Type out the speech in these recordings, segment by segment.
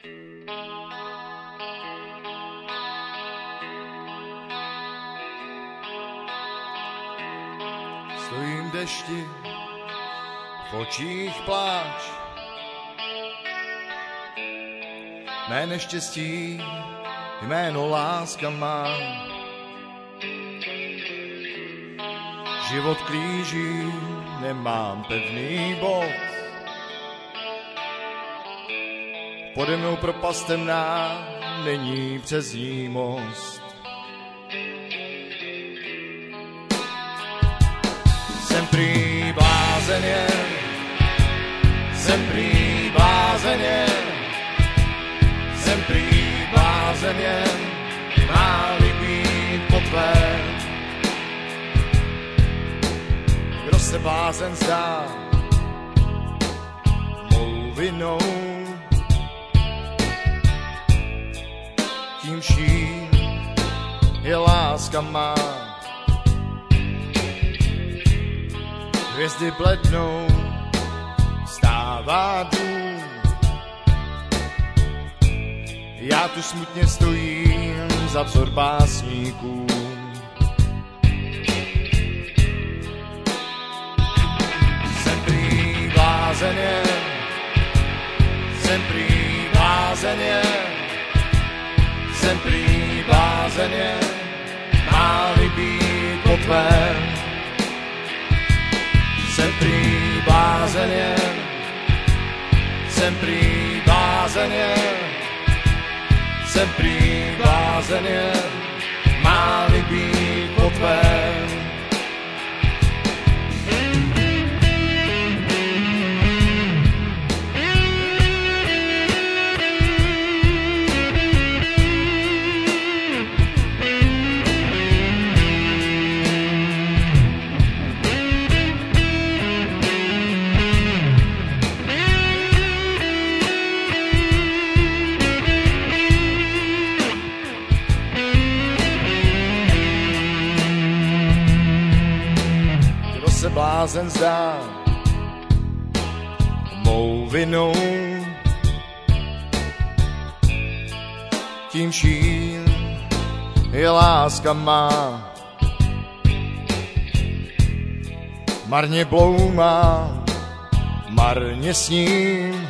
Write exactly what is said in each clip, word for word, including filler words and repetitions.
Stojím v dešti, v očích pláč. Mé neštěstí jméno láska má. Život klíží, nemám pevný bod. Pode mnou propast temná, není přes ní most. Jsem prý blázen jen, jsem prý blázen jen, jsem prý blázen jen, má-li být potvén. Kdo se blázen zdá, mou vinou, tím vším je láska má. Hvězdy blednou, stává dům. Já tu smutně stojím za vzor básníků. Jsem prý blázen jen, jsem prý blázen jen, jsem prý blázen jen, má-li být potven. Jsem prý blázen jen, jsem prý blázen jen, jsem prý blázen jen, má-li být potven. Blázen zdá mou vinou, tím vším je láska má. Marně bloumá, marně sním,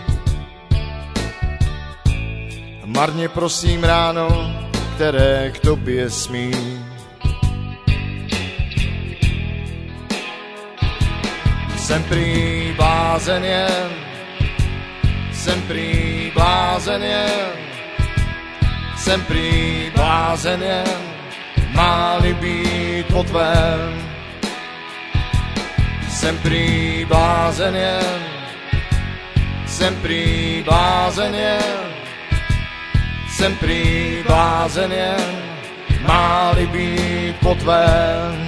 marně prosím ráno, které k tobě smím. Jsem prý blázen jen, jsem prý blázen jen, jsem prý blázen jen, má-li být potven. Jsem prý blázen jen, jsem prý blázen jen, jsem prý blázen jen, má-li být potven.